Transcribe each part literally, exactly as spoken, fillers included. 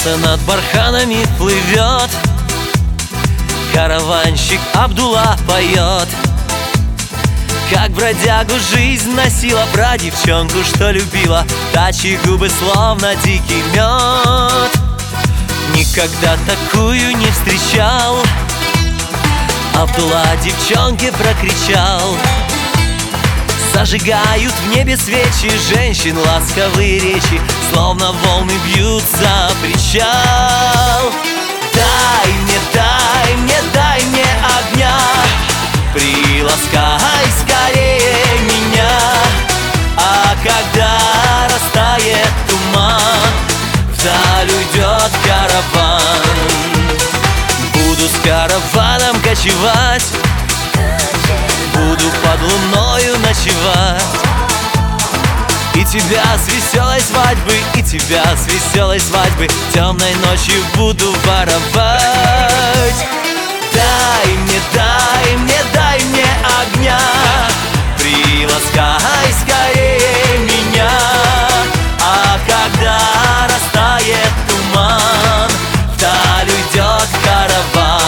Где-то над барханами плывет караванщик Абдулла, поет, как бродягу жизнь носила про девчонку, что любила, та, чьи губы словно дикий мед. Никогда такую не встречал. Абдулла девчонке прокричал: зажигают в небе свечи, женщин ласковые речи, словно волны бьются о причал. Дай мне, дай мне, дай мне огня, приласкай скорее меня. А когда растает туман, вдаль уйдет караван. Буду с караваном кочевать, буду под луною ночевать, и тебя с веселой свадьбы, и тебя с веселой свадьбы темной ночью буду воровать. Дай мне, дай мне, дай мне огня, приласкай скорее меня. А когда растает туман, вдаль уйдет караван.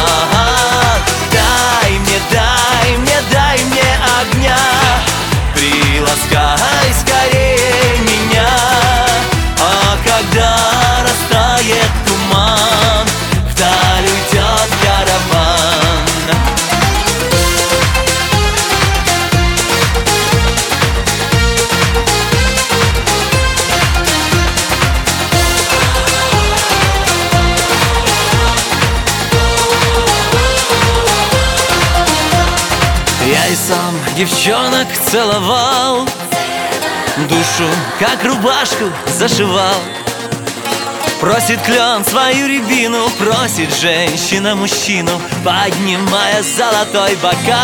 Дай мне, дай мне, дай мне огня, приласкай скорее меня. А когда растает туман, вдаль уйдет караван. Я и сам девчонок целовал, душу как рубашку зашивал. Просит клен свою рябину, просит женщина мужчину, поднимая золотой бокал.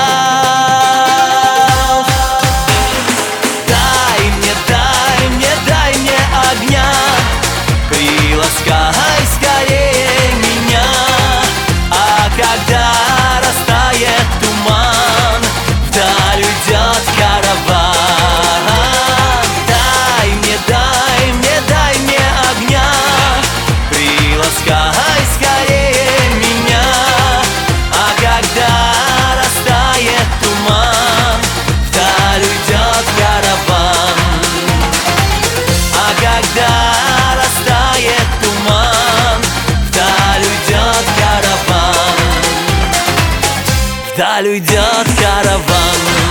Дай мне, дай мне, дай мне огня, приласкай скорее меня. А когда растает туман, вдаль уйдет караван. Дай мне, дай мне, дай мне огня, приласкай скорее меня. А когда растает туман, вдаль уйдет караван. А когда растает туман, вдаль уйдет караван. Вдаль уйдет караван.